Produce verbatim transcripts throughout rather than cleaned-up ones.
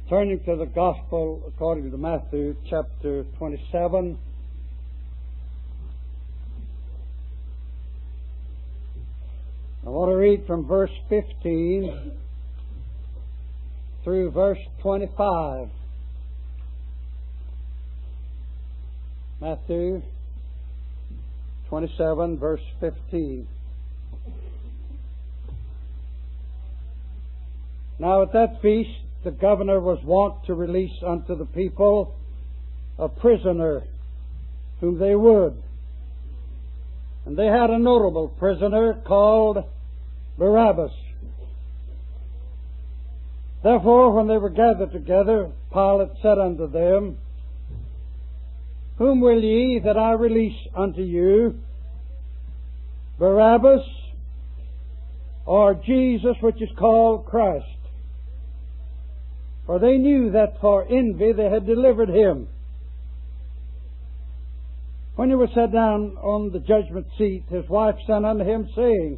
Turning to the Gospel according to Matthew chapter twenty-seven. I want to read from verse fifteen through verse twenty-five. Matthew twenty-seven, verse fifteen. Now at that feast the governor was wont to release unto the people a prisoner whom they would. And they had a notable prisoner called Barabbas. Therefore, when they were gathered together, Pilate said unto them, Whom will ye that I release unto you, Barabbas, or Jesus, which is called Christ? For they knew that for envy they had delivered him. When he was set down on the judgment seat, his wife sent unto him, saying,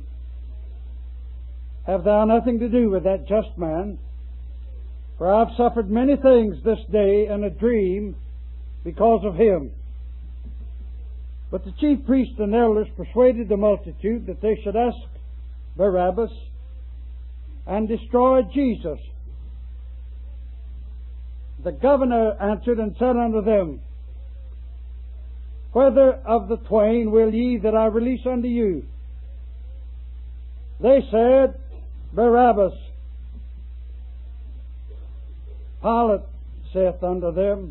Have thou nothing to do with that just man? For I have suffered many things this day in a dream because of him. But the chief priests and elders persuaded the multitude that they should ask Barabbas and destroy Jesus. The governor answered and said unto them, Whether of the twain will ye that I release unto you? They said, Barabbas. Pilate saith unto them,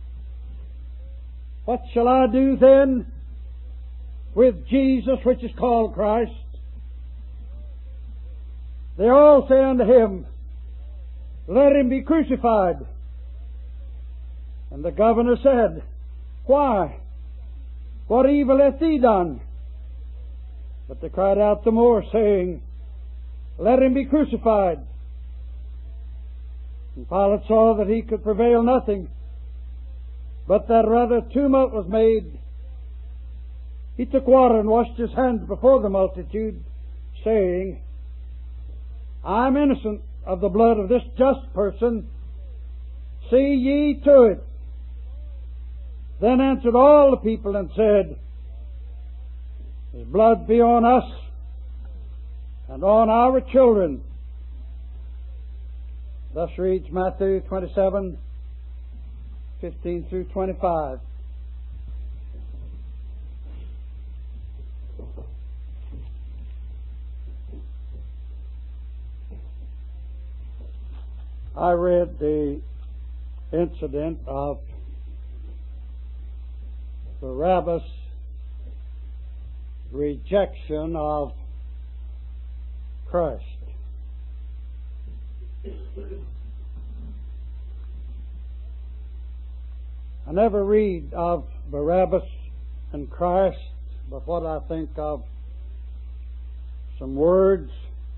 What shall I do then with Jesus, which is called Christ? They all say unto him, Let him be crucified. And the governor said, Why? What evil hath he done? But they cried out the more, saying, Let him be crucified. And Pilate saw that he could prevail nothing, but that rather tumult was made. He took water and washed his hands before the multitude, saying, I am innocent of the blood of this just person. See ye to it. Then answered all the people and said, His blood be on us and on our children. Thus reads Matthew twenty-seven, fifteen through twenty-five. I read the incident of Barabbas' rejection of Christ. I never read of Barabbas and Christ, but what I think of some words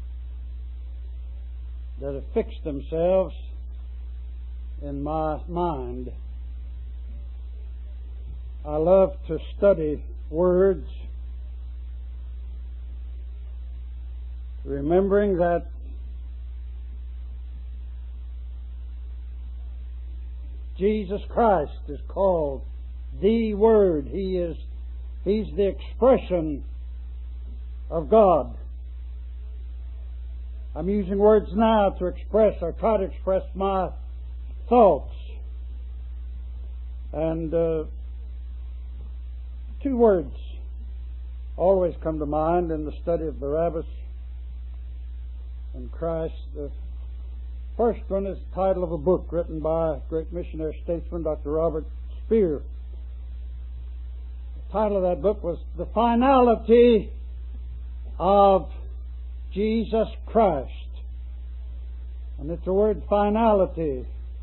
that have fixed themselves in my mind. I love to study words, remembering that Jesus Christ is called the Word. He is He's the expression of God. I'm using words now to express or try to express my thoughts. And uh, two words always come to mind in the study of Barabbas and Christ. The first one is the title of a book written by a great missionary statesman, Doctor Robert Spear. The title of that book was The Finality of Jesus Christ. And it's the word finality.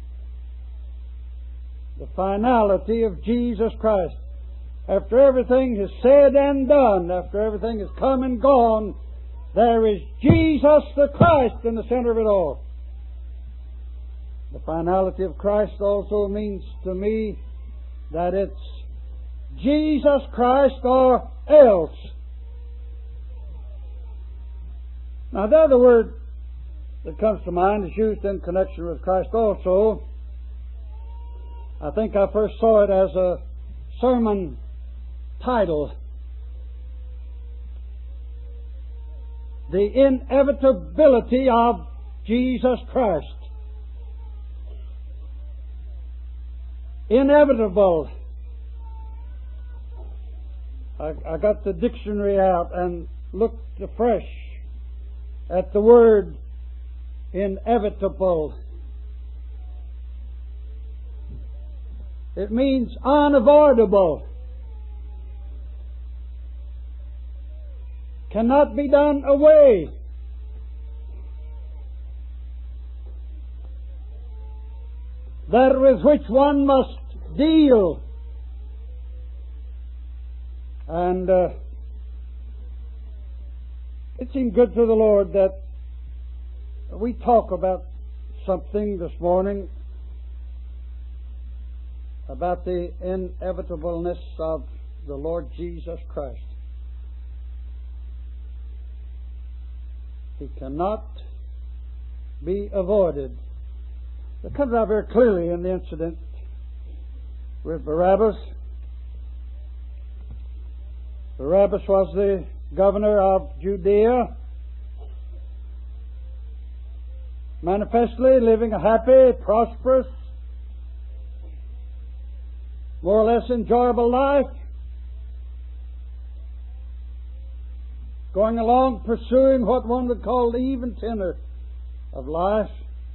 The finality of Jesus Christ. After everything is said and done, after everything is come and gone, there is Jesus the Christ in the center of it all. The finality of Christ also means to me that it's Jesus Christ or else. Now the other word that comes to mind is used in connection with Christ also. I think I first saw it as a sermon title. The inevitability of Jesus Christ. Inevitable. I, I got the dictionary out and looked afresh at the word inevitable. It means unavoidable. Cannot be done away. That with which one must deal. And uh, it seemed good to the Lord that we talk about something this morning about the inevitableness of the Lord Jesus Christ. He cannot be avoided. It comes out very clearly in the incident with Barabbas. Barabbas was the governor of Judea, manifestly living a happy, prosperous, more or less enjoyable life, going along pursuing what one would call the even tenor of life,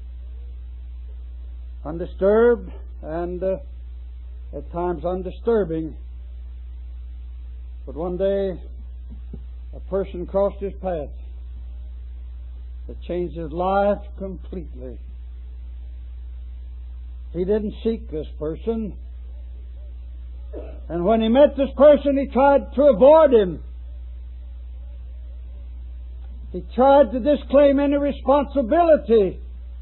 undisturbed and uh, at times undisturbing. But one day a person crossed his path that changed his life completely. He didn't seek this person, and when he met this person he tried to avoid him. He tried to disclaim any responsibility.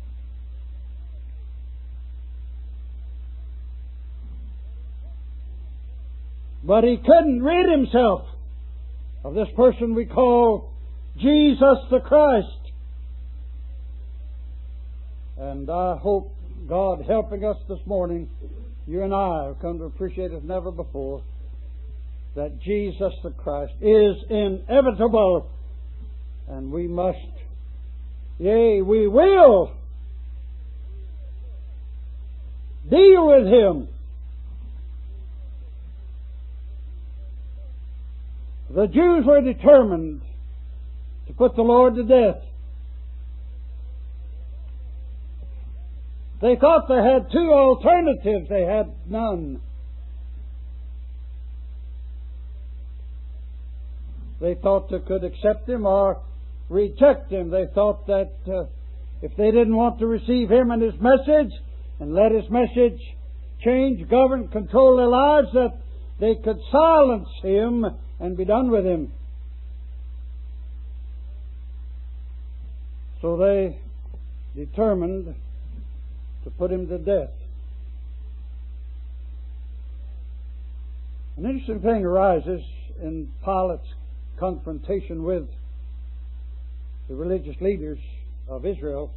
But he couldn't rid himself of this person we call Jesus the Christ. And I hope God helping us this morning, you and I have come to appreciate as never before that Jesus the Christ is inevitable. And we must, yea, we will deal with Him. The Jews were determined to put the Lord to death. They thought they had two alternatives. They had none. They thought they could accept Him or reject Him. They thought that uh, if they didn't want to receive Him and His message and let His message change, govern, control their lives, that they could silence Him and be done with Him. So they determined to put Him to death. An interesting thing arises in Pilate's confrontation with the religious leaders of Israel,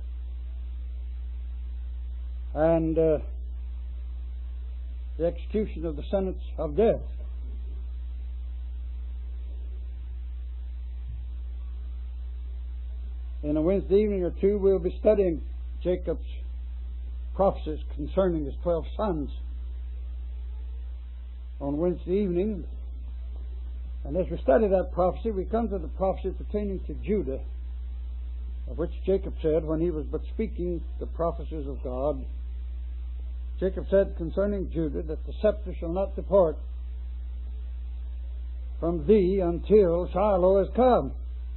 and uh, the execution of the sentence of death. In a Wednesday evening or two, we'll be studying Jacob's prophecies concerning his twelve sons on Wednesday evening. And as we study that prophecy, we come to the prophecy pertaining to Judah, of which Jacob said, when he was but speaking the prophecies of God, Jacob said concerning Judah that the scepter shall not depart from thee until Shiloh is come.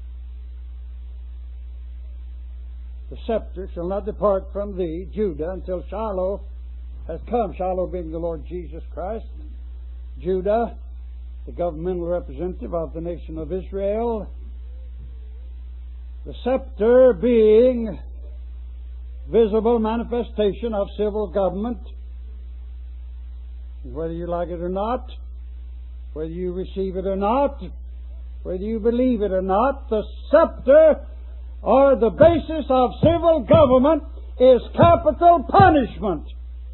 The scepter shall not depart from thee, Judah, until Shiloh has come. Shiloh being the Lord Jesus Christ. Judah, the governmental representative of the nation of Israel. The scepter being visible manifestation of civil government. Whether you like it or not, whether you receive it or not, whether you believe it or not, the scepter or the basis of civil government is capital punishment.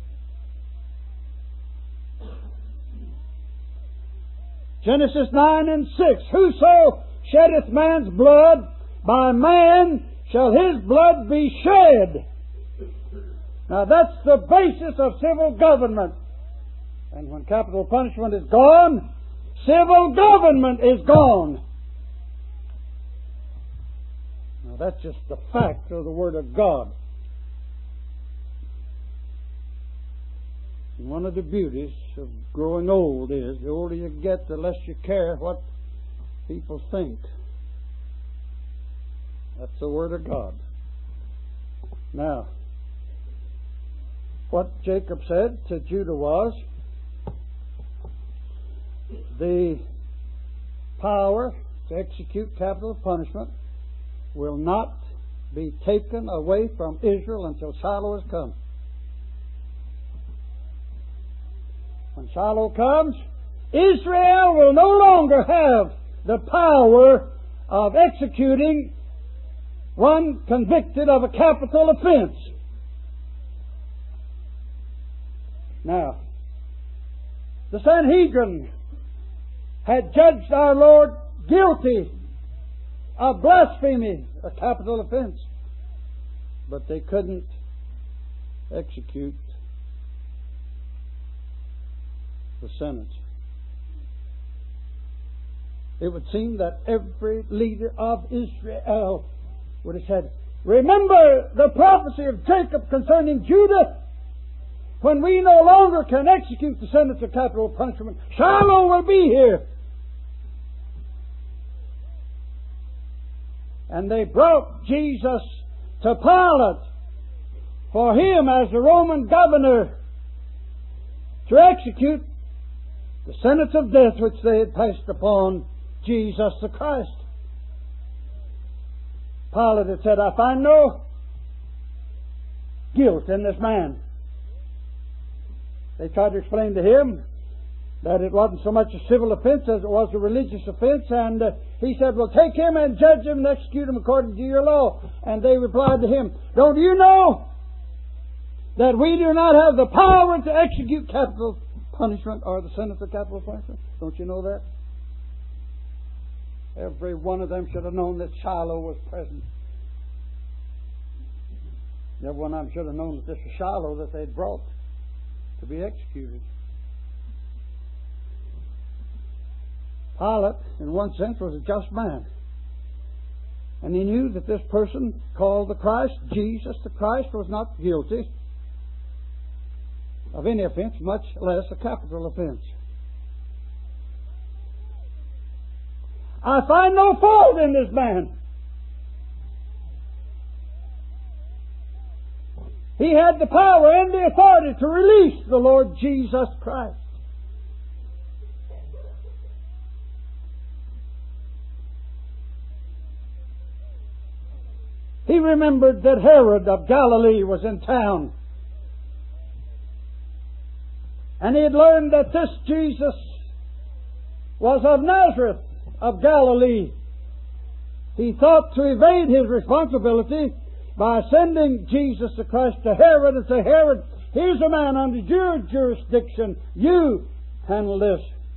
Genesis nine and six. Whoso sheddeth man's blood, by man shall his blood be shed. Now that's the basis of civil government. And when capital punishment is gone, civil government is gone. Now that's just the fact of the Word of God. And one of the beauties of growing old is the older you get, the less you care what people think. That's the Word of God. Now, what Jacob said to Judah was, the power to execute capital punishment will not be taken away from Israel until Shiloh has come. When Shiloh comes, Israel will no longer have the power of executing one convicted of a capital offense. Now, the Sanhedrin had judged our Lord guilty of blasphemy, a capital offense, but they couldn't execute the sentence. It would seem that every leader of Israel would have said, remember the prophecy of Jacob concerning Judah. When we no longer can execute the sentence of capital punishment, Shiloh will be here. And they brought Jesus to Pilate for him as the Roman governor to execute the sentence of death which they had passed upon Jesus the Christ. Pilate had said, I find no guilt in this man. They tried to explain to him that it wasn't so much a civil offense as it was a religious offense, and uh, he said, well, take him and judge him and execute him according to your law. And they replied to him, don't you know that we do not have the power to execute capital punishment or the sentence of capital punishment? Don't you know that? Every one of them should have known that Shiloh was present. Every one of them should have known that this was Shiloh that they'd brought to be executed. Pilate, in one sense, was a just man. And he knew that this person called the Christ, Jesus the Christ, was not guilty of any offense, much less a capital offense. I find no fault in this man. He had the power and the authority to release the Lord Jesus Christ. He remembered that Herod of Galilee was in town. And he had learned that this Jesus was of Nazareth of Galilee. He thought to evade his responsibility by sending Jesus the Christ to Herod and say, Herod, here's a man under your jurisdiction. You handle this.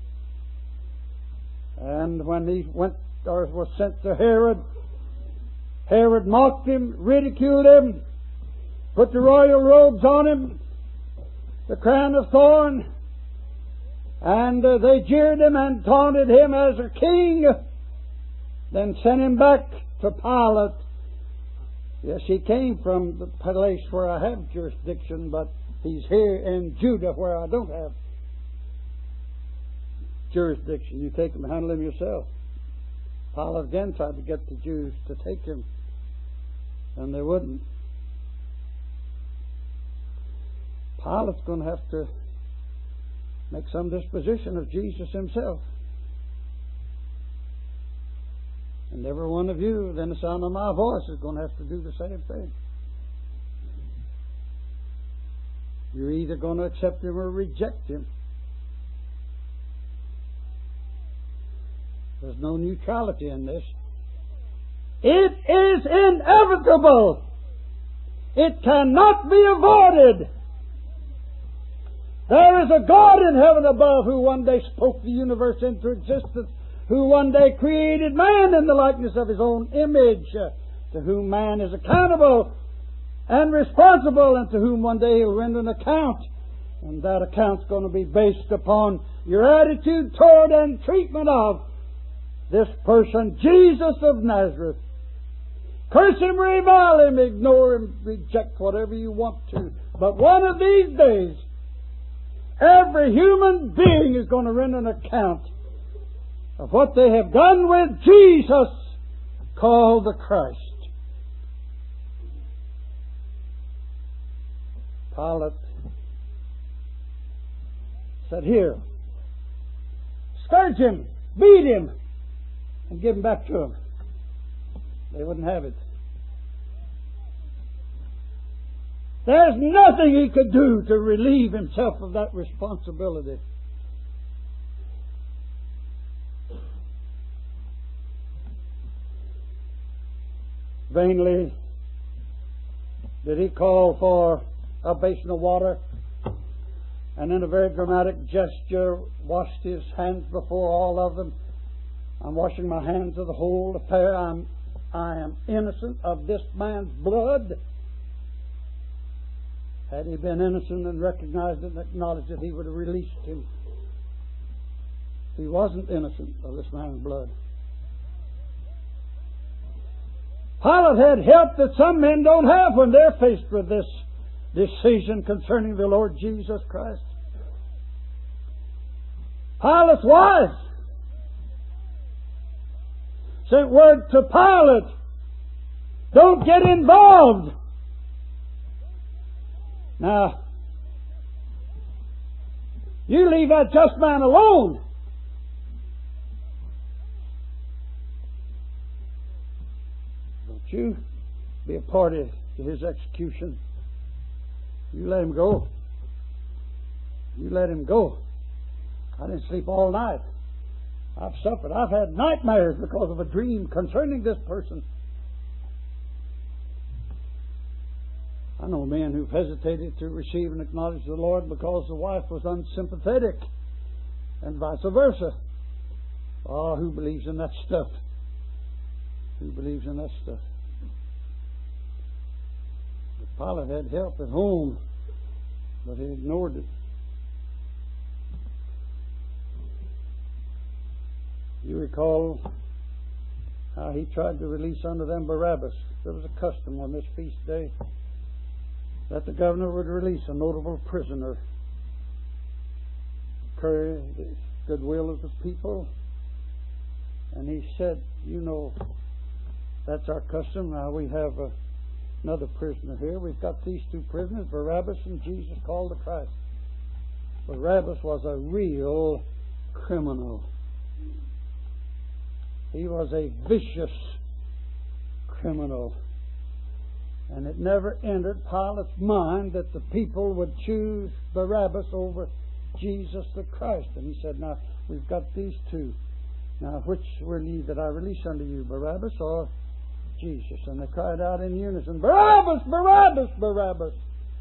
And when he went or was sent to Herod, Herod mocked him, ridiculed him, put the royal robes on him, the crown of thorn, and uh, they jeered him and taunted him as a king, then sent him back to Pilate. Yes, he came from the place where I have jurisdiction, but he's here in Judah where I don't have jurisdiction. You take him and handle him yourself. Pilate again tried to get the Jews to take him, and they wouldn't. Pilate's going to have to make some disposition of Jesus himself. And every one of you, then the sound of my voice, is going to have to do the same thing. You're either going to accept him or reject him. There's no neutrality in this. It is inevitable. It cannot be avoided. There is a God in heaven above who one day spoke the universe into existence, who one day created man in the likeness of His own image, to whom man is accountable and responsible, and to whom one day He'll render an account. And that account's going to be based upon your attitude toward and treatment of this person, Jesus of Nazareth. Curse Him, revile Him, ignore Him, reject whatever you want to. But one of these days, every human being is going to render an account of what they have done with Jesus, called the Christ. Pilate said, "Here, scourge Him, beat Him, and give Him back to Him." They wouldn't have it. There's nothing He could do to relieve Himself of that responsibility. Vainly did He call for a basin of water, and in a very dramatic gesture washed His hands before all of them. "I'm washing my hands of the whole affair. I'm, I am innocent of this man's blood." Had He been innocent and recognized it and acknowledged it, He would have released him. He wasn't innocent of this man's blood. Pilate had help that some men don't have when they're faced with this decision concerning the Lord Jesus Christ. Pilate's wife sent word to Pilate, "Don't get involved." Now, you leave that just man alone. Don't you be a party to his execution. You let him go. You let him go. I didn't sleep all night. I've suffered. I've had nightmares because of a dream concerning this person. I know men who've hesitated to receive and acknowledge the Lord because the wife was unsympathetic, and vice versa. Oh, who believes in that stuff? Who believes in that stuff? But Pilate had help at home, but he ignored it. You recall how he tried to release unto them Barabbas. There was a custom on this feast day that the governor would release a notable prisoner, curry the goodwill of the people. And he said, "You know, that's our custom. Now we have a, another prisoner here. We've got these two prisoners, Barabbas and Jesus called the Christ." Barabbas was a real criminal. He was a vicious criminal. And it never entered Pilate's mind that the people would choose Barabbas over Jesus the Christ. And he said, "Now, we've got these two. Now, which will ye that I release unto you, Barabbas or Jesus?" And they cried out in unison, "Barabbas! Barabbas! Barabbas!"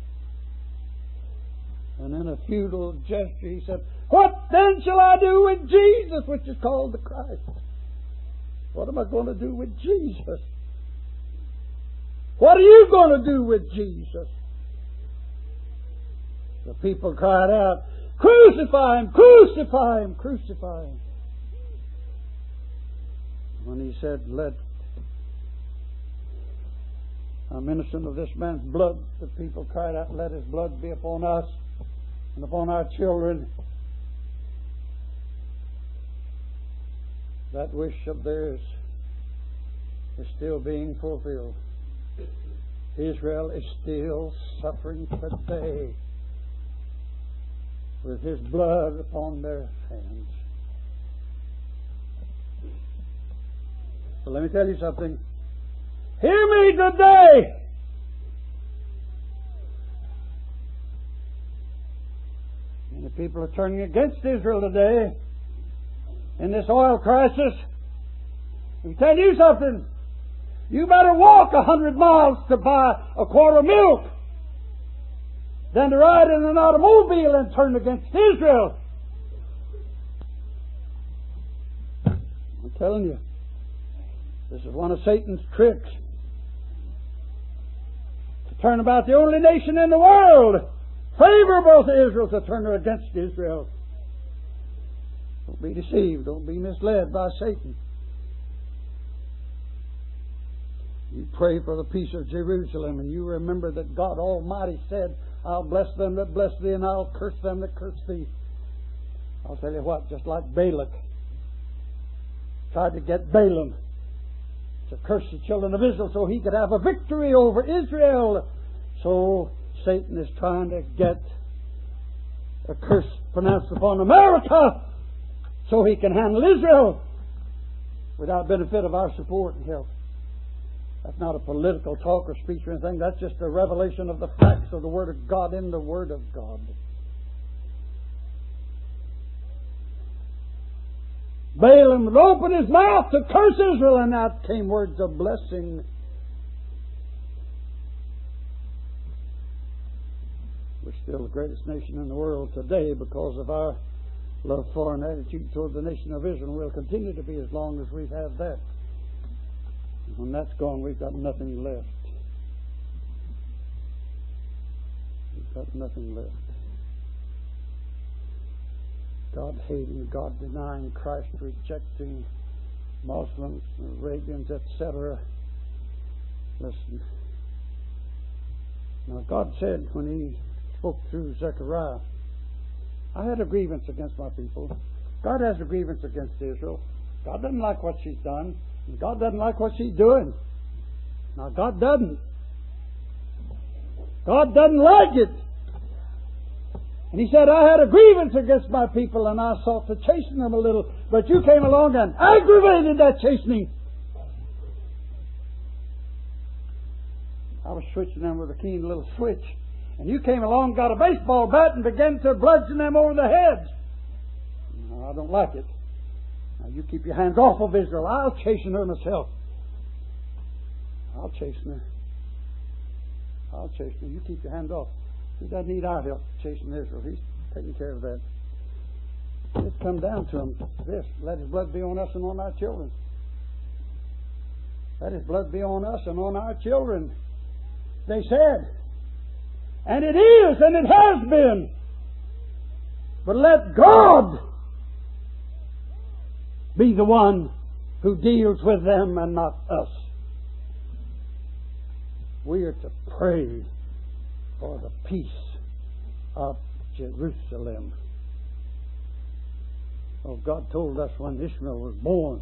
And in a futile gesture he said, "What then shall I do with Jesus, which is called the Christ?" What am I going to do with Jesus? What are you going to do with Jesus? The people cried out, "Crucify Him! Crucify Him! Crucify Him!" When he said, "Let I'm innocent of this man's blood," the people cried out, "Let His blood be upon us and upon our children." That wish of theirs is still being fulfilled. Israel is still suffering today with His blood upon their hands. So let me tell you something. Hear me today. And the people are turning against Israel today in this oil crisis. Let me tell you something. You better walk a hundred miles to buy a quart of milk than to ride in an automobile and turn against Israel. I'm telling you, this is one of Satan's tricks. To turn about the only nation in the world favorable to Israel, to turn her against Israel. Don't be deceived. Don't be misled by Satan. You pray for the peace of Jerusalem, and you remember that God Almighty said, I'll bless them that bless thee, and I'll curse them that curse thee. I'll tell you what, just like Balak tried to get Balaam to curse the children of Israel so he could have a victory over Israel, so Satan is trying to get a curse pronounced upon America so he can handle Israel without benefit of our support and help. That's not a political talk or speech or anything. That's just a revelation of the facts of the Word of God in the Word of God. Balaam would open his mouth to curse Israel, and out came words of blessing. We're still the greatest nation in the world today because of our love for and attitude toward the nation of Israel. We'll continue to be as long as we have that. When that's gone, we've got nothing left. We've got nothing left. God hating, God denying, Christ rejecting, Muslims, Arabians, et cetera. Listen. Now, God said when He spoke through Zechariah, I had a grievance against my people. God has a grievance against Israel. God doesn't like what she's done. God doesn't like what she's doing. Now, God doesn't. God doesn't like it. And He said, I had a grievance against my people, and I sought to chasten them a little, but you came along and aggravated that chastening. I was switching them with a keen little switch, and you came along, got a baseball bat, and began to bludgeon them over the head. No, I don't like it. Now, you keep your hands off of Israel. I'll chasten her myself. I'll chasten her. I'll chasten her. You keep your hands off. He doesn't need our help chasing Israel. He's taking care of that. It's come down to him. This, let His blood be on us and on our children. Let His blood be on us and on our children. They said. And it is, and it has been. But let God be the one who deals with them and not us. We are to pray for the peace of Jerusalem. Oh, God told us when Ishmael was born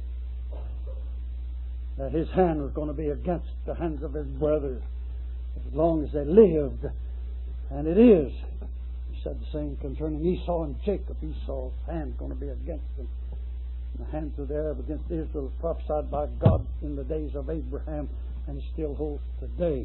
that his hand was going to be against the hands of his brothers as long as they lived. And it is. He said the same concerning Esau and Jacob. Esau's hand is going to be against them. The hands of the Arab against Israel was prophesied by God in the days of Abraham, and it still holds today.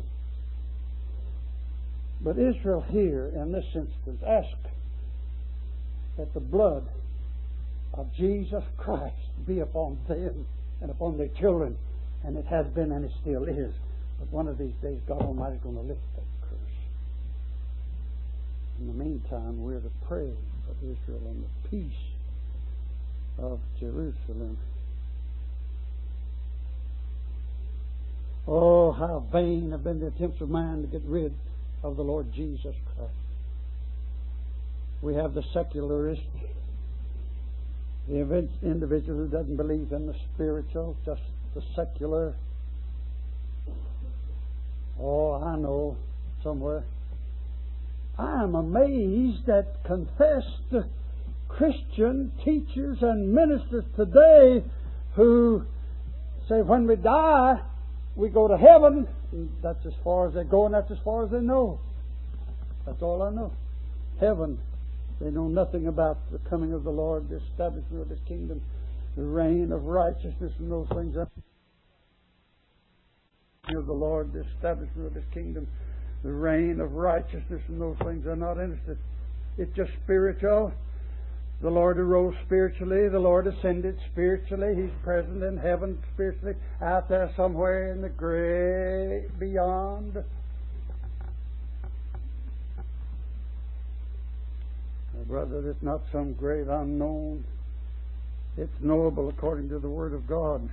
But Israel here, in this instance, asked that the blood of Jesus Christ be upon them and upon their children. And it has been, and it still is. But one of these days, God Almighty is going to lift that curse. In the meantime, we're to pray for Israel and the peace of Jerusalem. Oh, how vain have been the attempts of man to get rid of the Lord Jesus Christ. We have the secularist, the individual who doesn't believe in the spiritual, just the secular. Oh, I know, somewhere. I am amazed at confessed Christian teachers and ministers today who say when we die, we go to heaven. That's as far as they go, and that's as far as they know. That's all I know. Heaven. They know nothing about the coming of the Lord, the establishment of His kingdom, the reign of righteousness, and those things. Of the Lord, the establishment of His kingdom, the reign of righteousness, and those things. They're not interested. It's just spiritual. The Lord arose spiritually. The Lord ascended spiritually. He's present in heaven spiritually. Out there somewhere in the great beyond. My brother, it's not some great unknown. It's knowable according to the Word of God.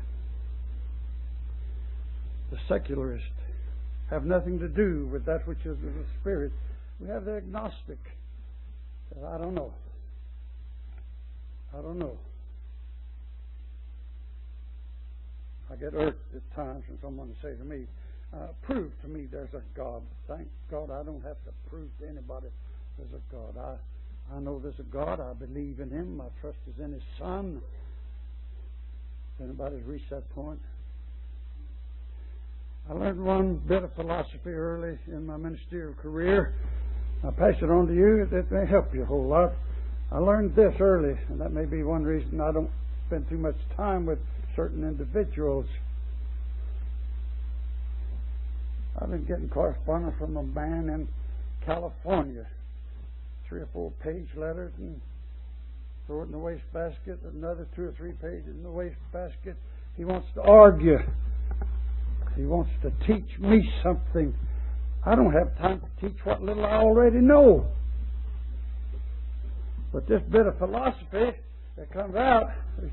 The secularists have nothing to do with that which is of the Spirit. We have the agnostic. I don't know. I don't know. I get irked at times when someone will say to me, uh, prove to me there's a God. Thank God I don't have to prove to anybody there's a God. I, I know there's a God. I believe in Him. My trust is in His Son. Has anybody reached that point? I learned one bit of philosophy early in my ministerial career. I'll pass it on to you. It may help you a whole lot. I learned this early, and that may be one reason I don't spend too much time with certain individuals. I've been getting correspondence from a man in California, three or four page letters, and throw it in the wastebasket, another two or three pages in the wastebasket. He wants to argue. He wants to teach me something. I don't have time to teach what little I already know. But this bit of philosophy that comes out,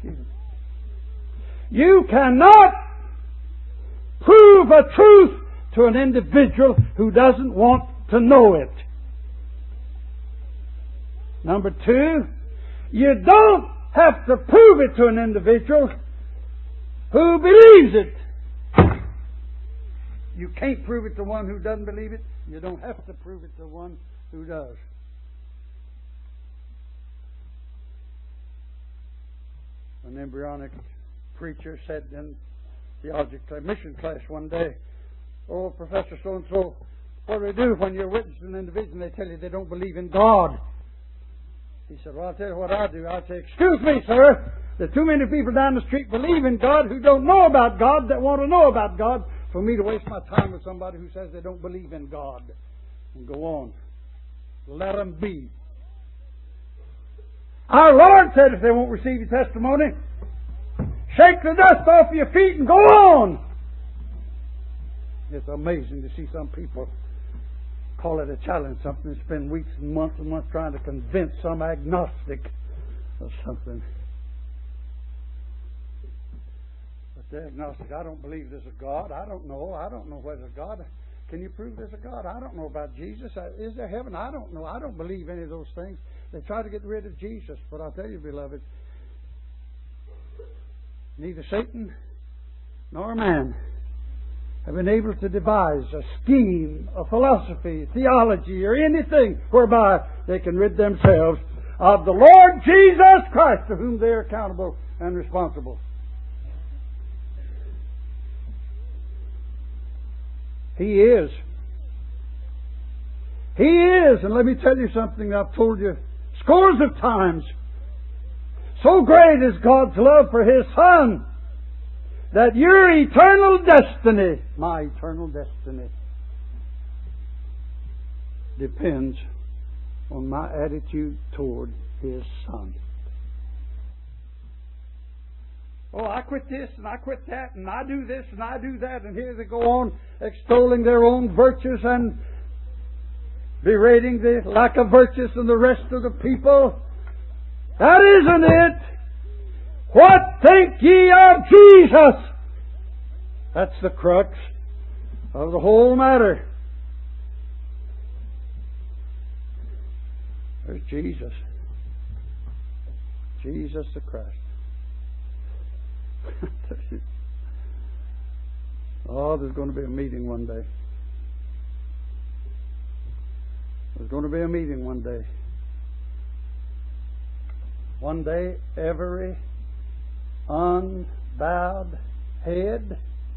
you cannot prove a truth to an individual who doesn't want to know it. Number two, you don't have to prove it to an individual who believes it. You can't prove it to one who doesn't believe it. You don't have to prove it to one who does. An embryonic preacher said in theology class, mission class one day, "Oh, Professor so-and-so, what do we do when you're witnessing an individual and they tell you they don't believe in God?" He said, "Well, I'll tell you what I do. I say, excuse me, sir, there are too many people down the street believe in God who don't know about God that want to know about God for me to waste my time with somebody who says they don't believe in God." And go on. Let them be. Our Lord said if they won't receive your testimony, shake the dust off your feet and go on. It's amazing to see some people call it a challenge, something, spend weeks and months and months trying to convince some agnostic of something. But the agnostic, I don't believe there's a God. I don't know. I don't know whether there's a God. Can you prove there's a God? I don't know about Jesus. Is there heaven? I don't know. I don't believe any of those things. They try to get rid of Jesus. But I'll tell you, beloved, neither Satan nor man have been able to devise a scheme, a philosophy, theology, or anything whereby they can rid themselves of the Lord Jesus Christ, to whom they are accountable and responsible. He is. He is. And let me tell you something I've told you scores of times. So great is God's love for His Son that your eternal destiny, my eternal destiny, depends on my attitude toward His Son. Oh, I quit this and I quit that and I do this and I do that, and here they go on extolling their own virtues and berating the lack of virtues in the rest of the people. That isn't it. What think ye of Jesus? That's the crux of the whole matter. There's Jesus. Jesus the Christ. Oh, there's going to be a meeting one day. There's going to be a meeting one day. One day, every unbowed head,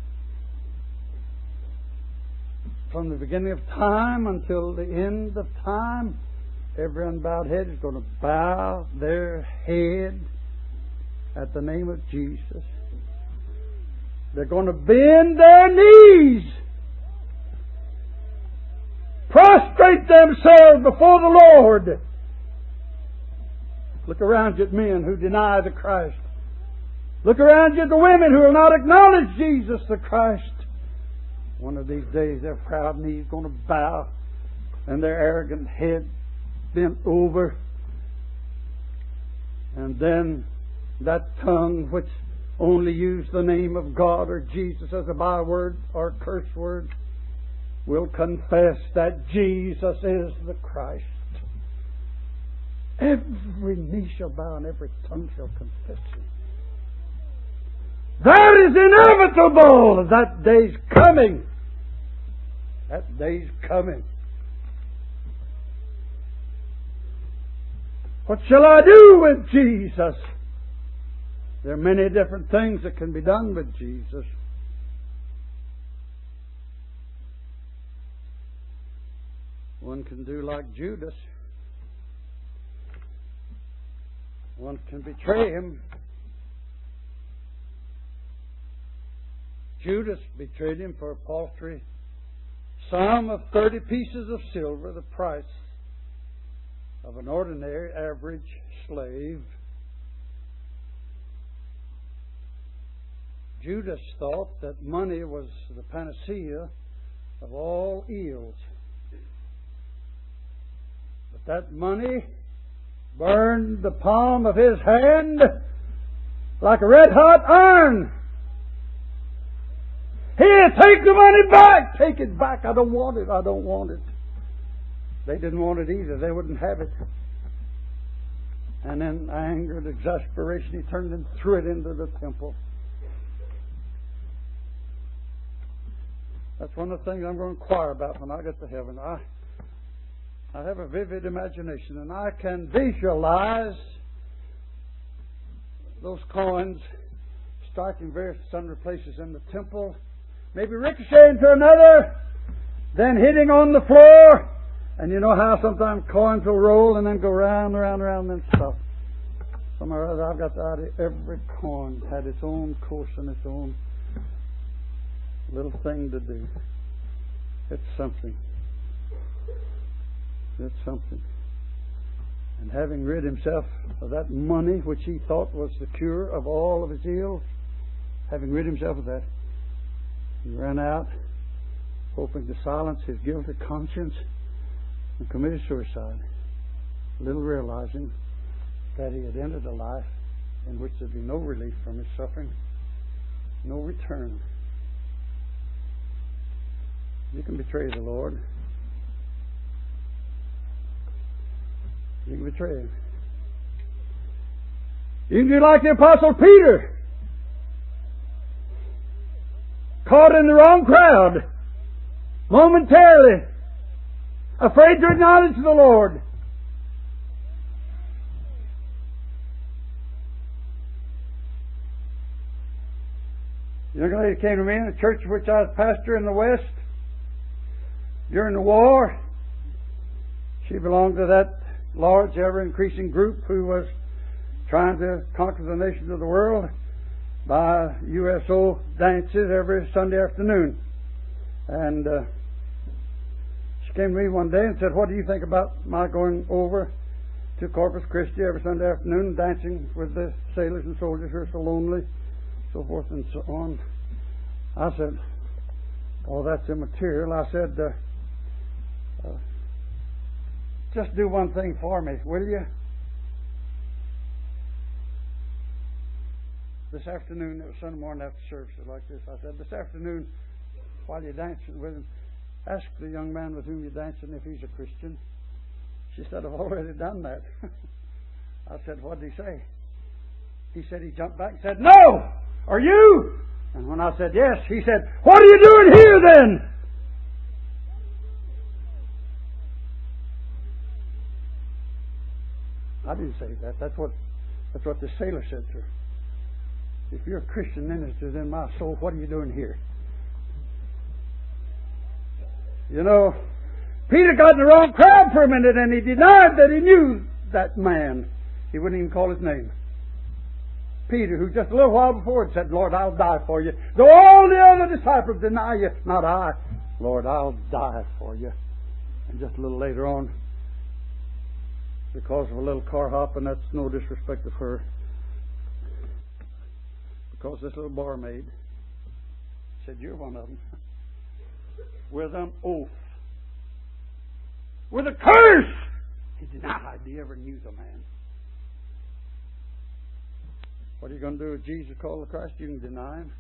from the beginning of time until the end of time, every unbowed head is going to bow their head at the name of Jesus. They're going to bend their knees, prostrate themselves before the Lord, Look around you at men who deny the Christ. Look around you at the women who will not acknowledge Jesus the Christ. One of these days their proud knees going to bow and their arrogant head bent over. And then that tongue which only used the name of God or Jesus as a byword or curse word will confess that Jesus is the Christ. Every knee shall bow and every tongue shall confess Him. That is inevitable. That day's coming. That day's coming. What shall I do with Jesus? There are many different things that can be done with Jesus. One can do like Judas. One can betray Him. Judas betrayed Him for a paltry sum of thirty pieces of silver, the price of an ordinary average slave. Judas thought that money was the panacea of all ills. But that money burned the palm of his hand like a red-hot iron. Here, take the money back! Take it back! I don't want it. I don't want it. They didn't want it either. They wouldn't have it. And in anger and exasperation, he turned and threw it into the temple. That's one of the things I'm going to inquire about when I get to heaven. I, I have a vivid imagination, and I can visualize those coins striking various sundry places in the temple, maybe ricocheting to another, then hitting on the floor. And you know how sometimes coins will roll and then go round, round, round, and then stop. Somewhere or other, I've got the idea every coin had its own course and its own little thing to do. It's something. It's something. And having rid himself of that money which he thought was the cure of all of his ills, having rid himself of that, he ran out, hoping to silence his guilty conscience, and committed suicide, little realizing that he had entered a life in which there'd be no relief from his suffering, no return. You can betray the Lord. You can betray Him. You can do like the Apostle Peter, caught in the wrong crowd, momentarily, afraid to acknowledge the Lord. A young lady came to me in a church of which I was pastor in the West during the war. She belonged to that large, ever-increasing group who was trying to conquer the nations of the world by U S O dances every Sunday afternoon. And uh, she came to me one day and said, "What do you think about my going over to Corpus Christi every Sunday afternoon and dancing with the sailors and soldiers who are so lonely?" So forth and so on. I said, "Oh, that's immaterial." I said, uh, uh, "Just do one thing for me, will you? This afternoon," it was Sunday morning after services like this, I said, "This afternoon, while you're dancing with him, ask the young man with whom you're dancing if he's a Christian." She said, "I've already done that." I said, "What did he say?" He said he jumped back and said, "No! Are you?" And when I said yes, he said, "What are you doing here then?" I didn't say that. That's what that's what the sailor said to her. "If you're a Christian interested in my soul, what are you doing here?" You know, Peter got in the wrong crowd for a minute and he denied that he knew that man. He wouldn't even call his name. Peter, who just a little while before had said, "Lord, I'll die for you. Though all the other disciples deny you, not I. Lord, I'll die for you." And just a little later on, because of a little car hop, and that's no disrespect to her. Because this little barmaid said, "You're one of them," with an oath, with a curse. He denied he ever knew the man. What are you going to do with Jesus called the Christ? You can deny him.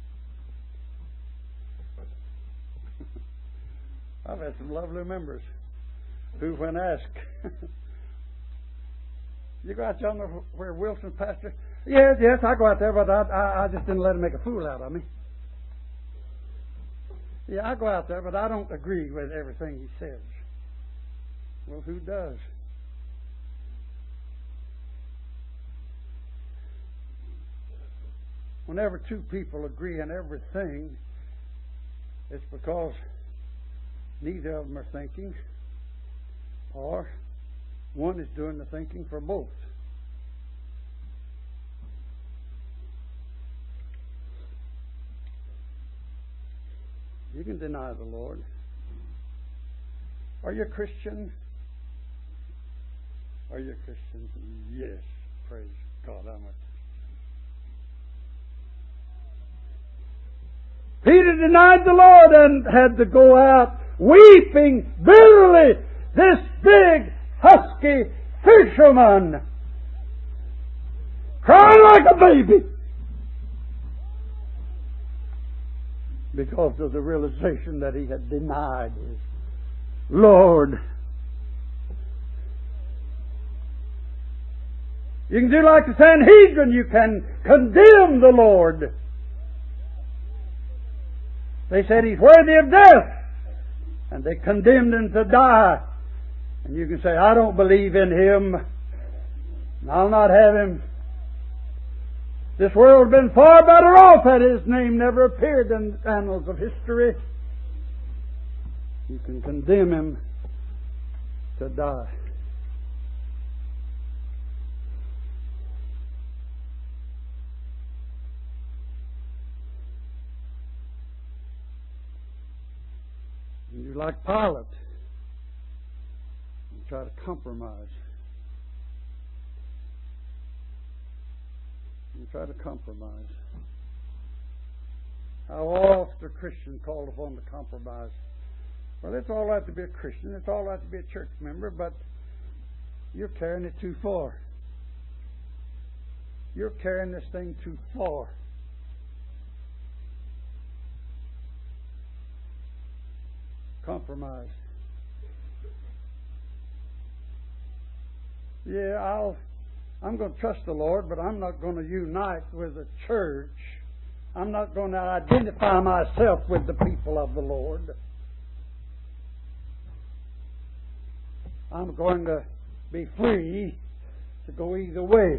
I've had some lovely members who, when asked, "You go out yonder where Wilson's pastor?" "Yes, yes, I go out there, but I, I, I just didn't let him make a fool out of me." "Yeah, I go out there, but I don't agree with everything he says." Well, who does? Whenever two people agree on everything, it's because neither of them are thinking, or one is doing the thinking for both. You can deny the Lord. Are you a Christian? Are you a Christian? Yes. Praise God. I'm a Christian. Peter denied the Lord and had to go out weeping bitterly. This big, husky fisherman, crying like a baby, because of the realization that he had denied his Lord. You can do like the Sanhedrin. You can condemn the Lord. They said he's worthy of death, and they condemned him to die. And you can say, "I don't believe in him, and I'll not have him. This world would have been far better off had his name never appeared in the annals of history." You can condemn him to die. And you like Pilate, you try to compromise. You try to compromise. How oft are Christians called upon to compromise? Well, it's all right to be a Christian. It's all right to be a church member, but you're carrying it too far. You're carrying this thing too far. Compromise. Yeah, I'll, I'm going to trust the Lord, but I'm not going to unite with the church. I'm not going to identify myself with the people of the Lord. I'm going to be free to go either way.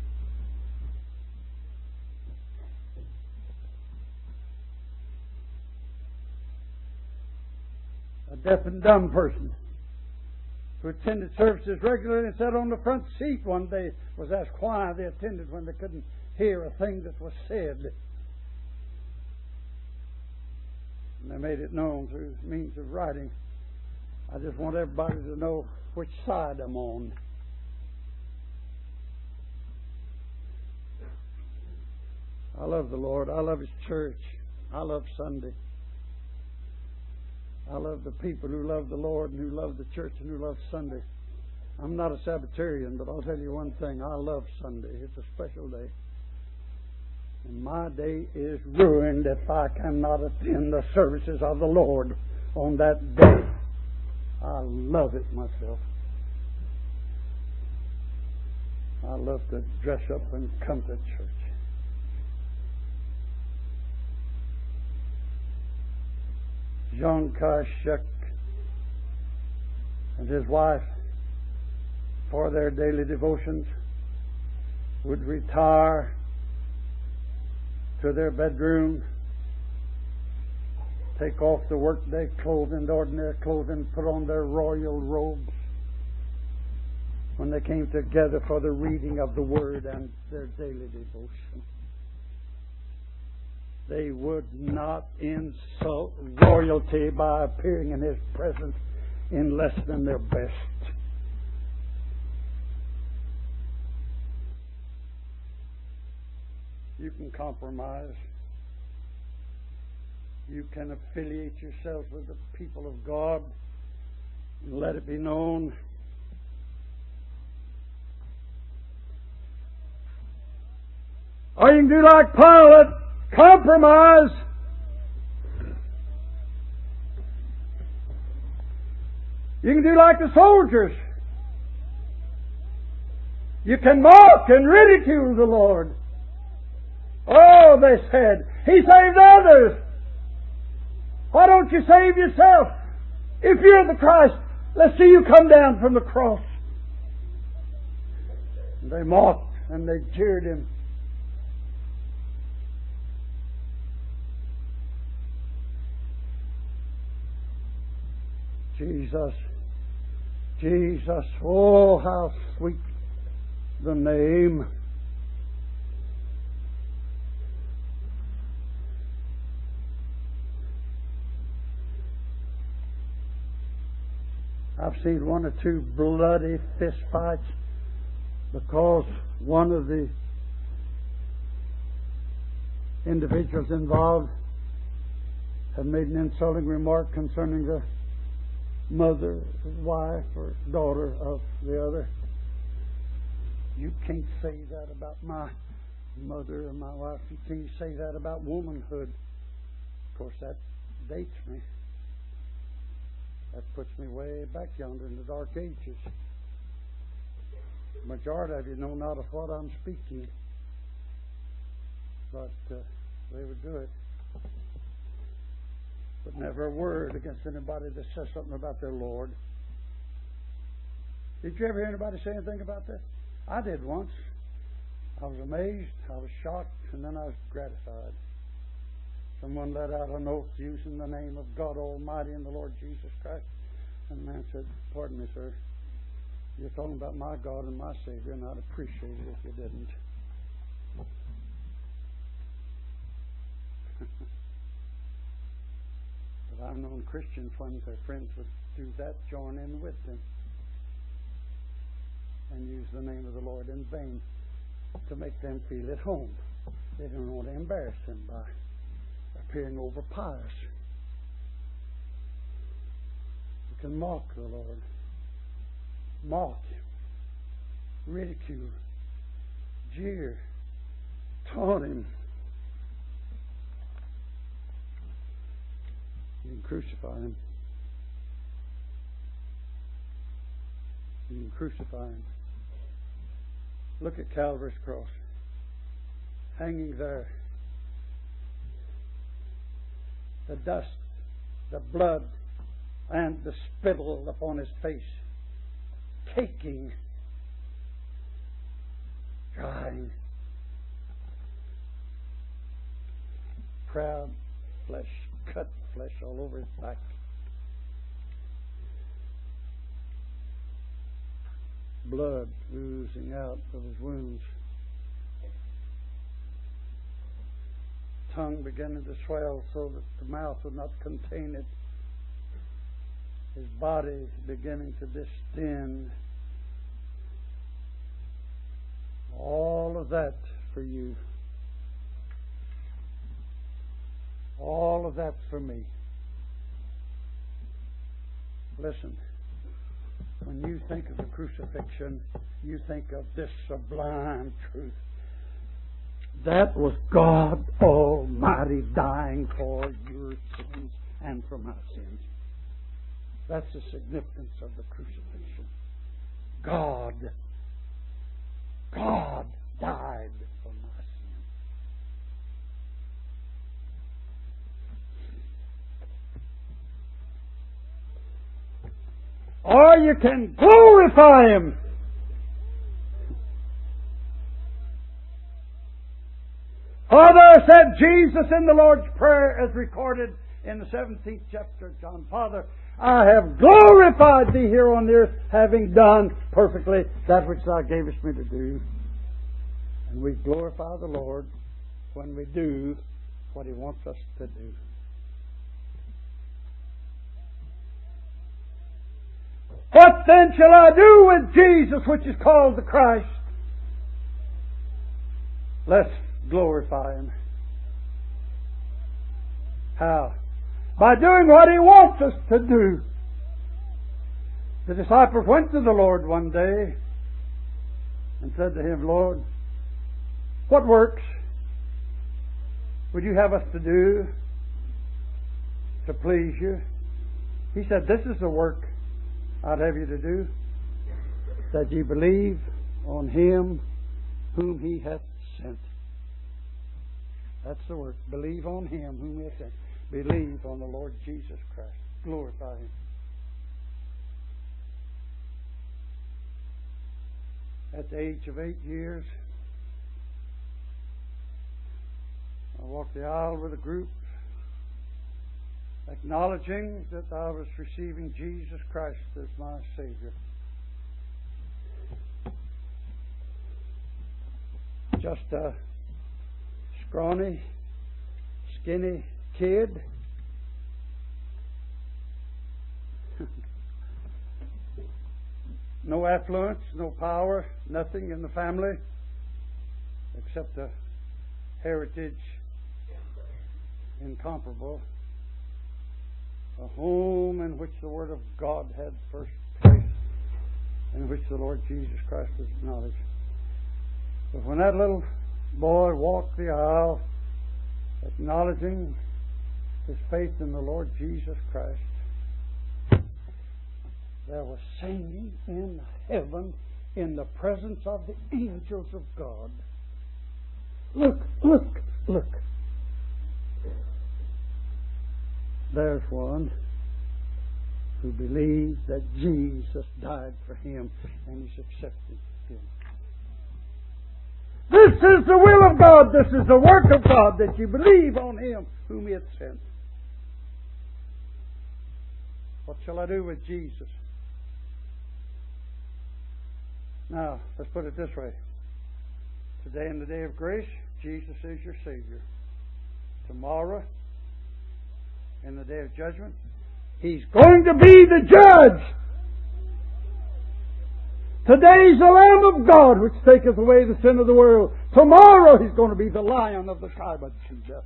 A deaf and dumb person who attended services regularly and sat on the front seat one day was asked why they attended when they couldn't hear a thing that was said. And they made it known through means of writing. I just want everybody to know which side I'm on. I love the Lord. I love His church. I love Sunday. I love the people who love the Lord and who love the church and who love Sunday. I'm not a Sabbatarian, but I'll tell you one thing. I love Sunday. It's a special day. And my day is ruined if I cannot attend the services of the Lord on that day. I love it myself. I love to dress up and come to church. Jean Kashuk and his wife, for their daily devotions, would retire to their bedroom, take off the workday clothing, the ordinary clothing, put on their royal robes when they came together for the reading of the Word and their daily devotion. They would not insult royalty by appearing in His presence in less than their best. You can compromise. You can affiliate yourself with the people of God and let it be known. Or you can do like Pilate, compromise. You can do like the soldiers. You can mock and ridicule the Lord. Oh, they said, He saved others. Why don't you save yourself? If you're the Christ, let's see you come down from the cross. And they mocked and they jeered Him. Jesus, Jesus, oh, how sweet the name. I've seen one or two bloody fist fights because one of the individuals involved had made an insulting remark concerning the mother, wife, or daughter of the other. You can't say that about my mother or my wife. You can't say that about womanhood. Of course, that dates me. That puts me way back yonder in the dark ages. The majority of you know not of what I'm speaking, but uh, they would do it. But never a word against anybody that says something about their Lord. Did you ever hear anybody say anything about that? I did once. I was amazed, I was shocked, and then I was gratified. Someone let out an oath using the name of God Almighty and the Lord Jesus Christ. And the man said, "Pardon me, sir. You're talking about my God and my Savior, and I'd appreciate it if you didn't." But I've known Christians when their friends would do that, join in with them and use the name of the Lord in vain to make them feel at home. They don't want to embarrass them by appearing over pious. You can mock the Lord, mock, ridicule, jeer, taunt Him. You can crucify Him. You can crucify Him. Look at Calvary's cross, hanging there. The dust, the blood, and the spittle upon His face, caking, drying. Proud flesh, cut flesh all over His back. Blood oozing out of His wounds. Tongue beginning to swell so that the mouth would not contain it. His body beginning to distend. All of that for you. All of that for me. Listen, when you think of the crucifixion, you think of this sublime truth. That was God Almighty dying for your sins and for my sins. That's the significance of the crucifixion. God, God died for my sins. Or you can glorify Him. Father, said Jesus in the Lord's Prayer as recorded in the seventeenth chapter of John, Father, I have glorified Thee here on earth, having done perfectly that which Thou gavest me to do. And we glorify the Lord when we do what He wants us to do. What then shall I do with Jesus, which is called the Christ? Lest glorify Him. How? By doing what He wants us to do. The disciples went to the Lord one day and said to Him, Lord, what works would You have us to do to please You? He said, this is the work I'd have you to do, that ye believe on Him whom He hath sent. That's the work. Believe on Him whom He hath sent. Believe on the Lord Jesus Christ. Glorify Him. At the age of eight years, I walked the aisle with a group, acknowledging that I was receiving Jesus Christ as my Savior. Just a scrawny, skinny kid. No affluence, no power, nothing in the family except a heritage incomparable. A home in which the Word of God had first place, in which the Lord Jesus Christ was acknowledged. But when that little boy walked the aisle, acknowledging his faith in the Lord Jesus Christ, there was singing in heaven in the presence of the angels of God. Look, look, look. There's one who believes that Jesus died for him and he's accepted Him. This is the will of God. This is the work of God, that you believe on Him whom He hath sent. What shall I do with Jesus? Now, let's put it this way. Today, in the day of grace, Jesus is your Savior. Tomorrow, in the day of judgment, He's going to be the judge. Today's the Lamb of God which taketh away the sin of the world. Tomorrow He's going to be the Lion of the tribe of Judah.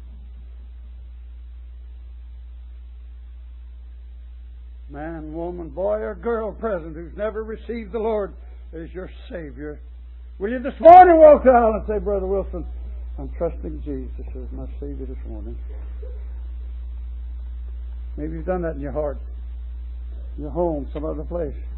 Man, woman, boy, or girl present who's never received the Lord as your Savior, will you this morning walk the aisle and say, Brother Wilson, I'm trusting Jesus as my Savior this morning? Maybe you've done that in your heart, your home, some other place.